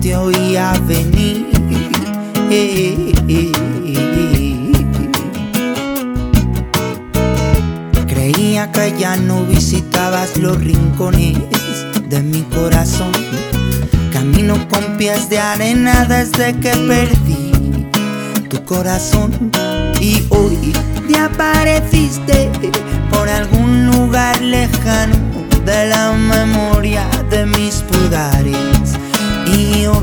te oía venir. Creía que ya no visitabas los rincones de mi corazón. Camino con pies de arena desde que perdí tu corazón. Y hoy te apareciste por algún lugar lejano de la memoria de mis pulgares. Y hoy